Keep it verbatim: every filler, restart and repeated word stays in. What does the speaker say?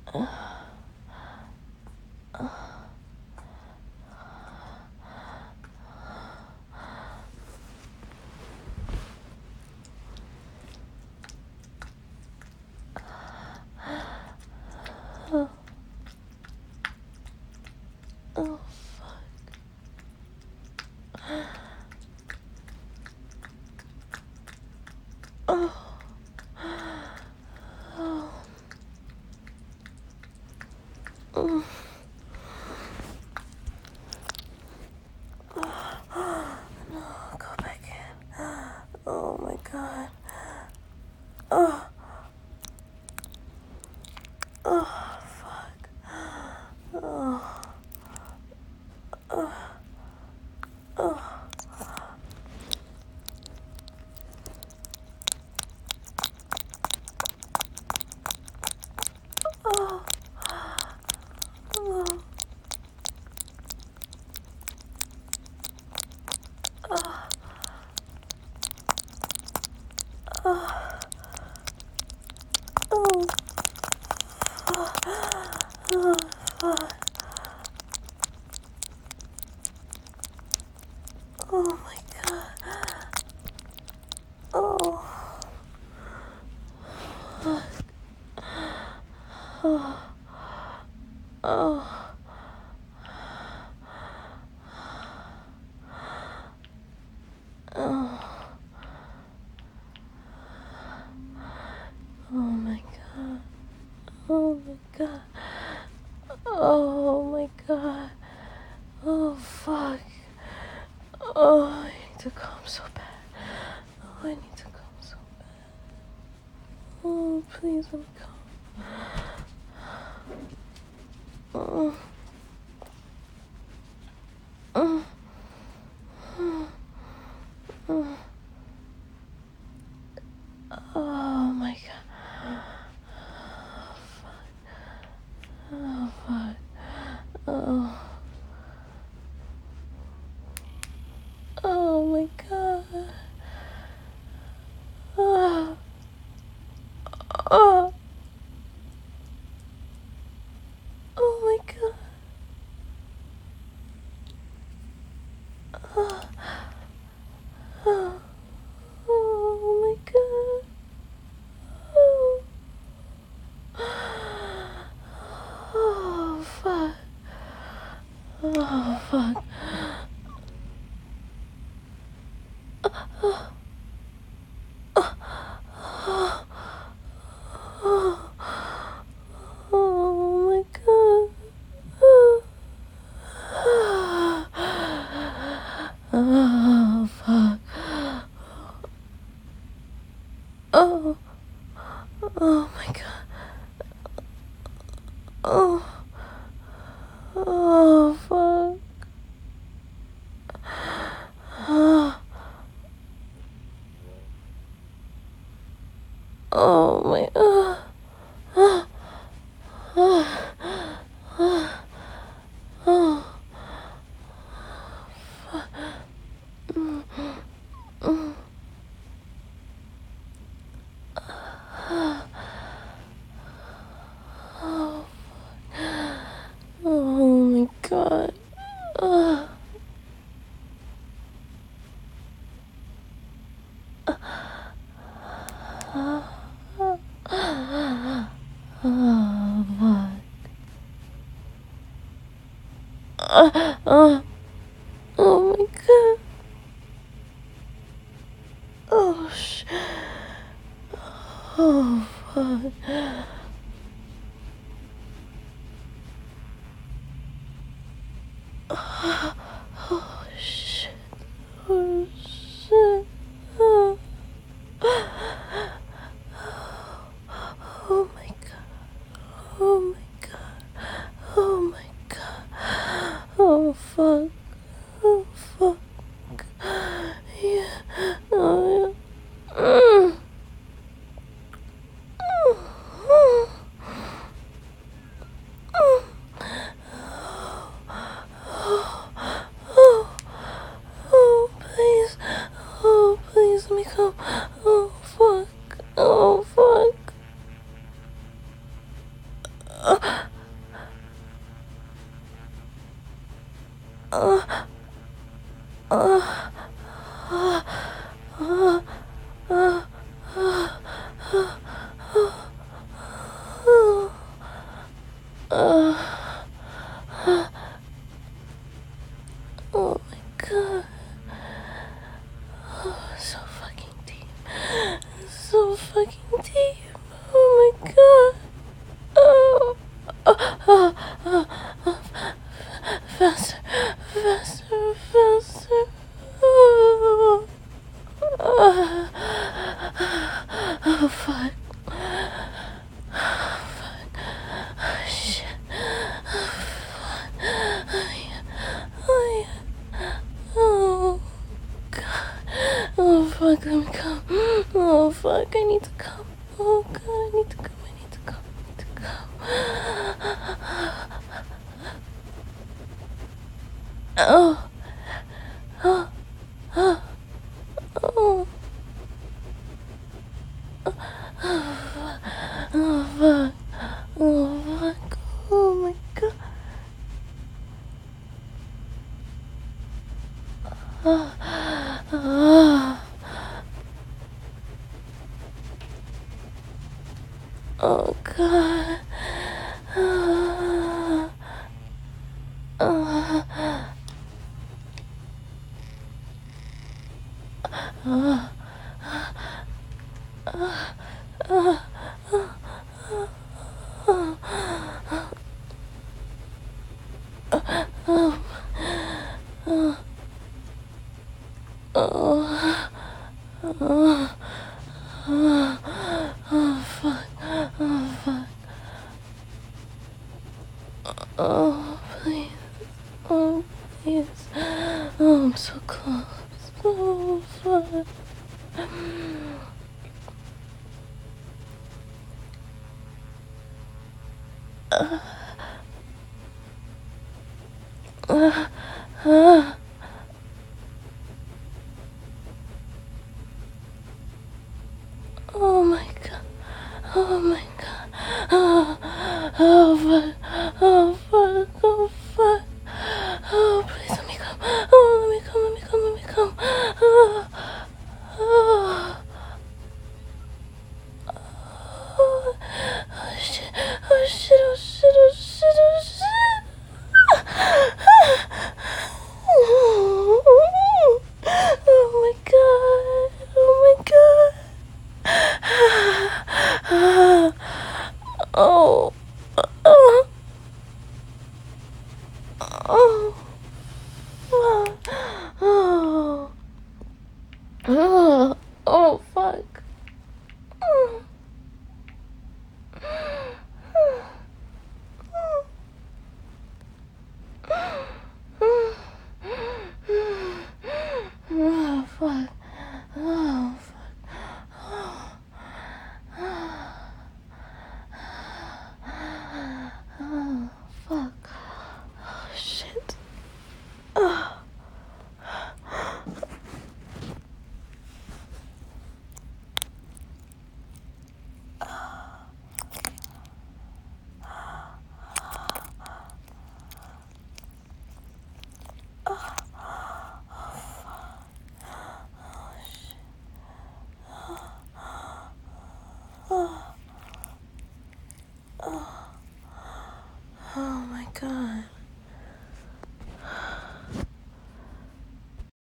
Oh, oh, oh, oh. No, go back in. Oh my god. Oh, oh, fuck. Oh, oh, oh. Oh, oh, oh, oh, oh, oh, fuck. Oh my god. Oh, fuck. Oh, oh, oh, oh my god. Oh my god. Oh my god. Oh fuck. Oh, I need to come so bad. Oh, I need to come so bad. Oh, please let me come. Oh. Oh. Oh. Oh. Oh my god. Oh fuck. Oh fuck. Oh. Oh my god. Oh. Oh. Oh my god. Oh. Oh. Oh my god. Oh. Oh fuck. Oh fuck. Oh. Oh. Oh. Oh my god. Oh. Oh fuck. Oh. Oh my god. Oh. Oh fuck. Oh. Oh my. Uh, uh, uh, uh, oh. Mm, mm, uh, oh. Oh my god. Uh, uh, uh, oh fuck. Uh, uh, oh my god. Oh sh. Oh fuck. Oh shit. Oh shit. Oh, oh my god. Oh my god. Oh my god. Oh fuck. Oh fuck. Yeah. Oh yeah. Mm. Mm. Uh, uh, uh, uh, uh, uh, uh, oh my god. Oh, so fucking deep. So fucking deep. Oh my god. Oh, oh, oh, oh, oh. Faster, faster, faster. Oh, oh, oh fuck. Oh, fuck. Oh, shit. Oh, fuck. Oh, yeah. Oh, yeah. Oh, God. Oh, fuck. Let me come. Oh, fuck. I need to come. Oh, God. I need to come. I need to come. I need to come. Oh. Oh. Oh. Oh. Oh, fuck. Oh, fuck. Oh, my God. Oh. Oh. Oh, God. Oh. Oh. Oh. Oh. Oh. Oh. Oh. Oh. Oh. Oh, fuck. Oh, fuck. Oh, please. Oh, please. Oh, I'm so close. Oh, fuck. Uh, uh, uh. Oh my god. Oh my god. Oh, oh fuck. Oh fuck. Oh fuck. Oh please let me come. Oh let me come. Let me come. Let me come. Oh. Oh. Oh, oh shit. Oh shit. Oh shit. Oh shit. Oh shit. Oh my god. Oh my god. Oh, oh, oh, oh, oh, oh, fuck. Oh, fuck. Oh, fuck. Oh, fuck. Oh, shit. Oh. Oh, oh my god.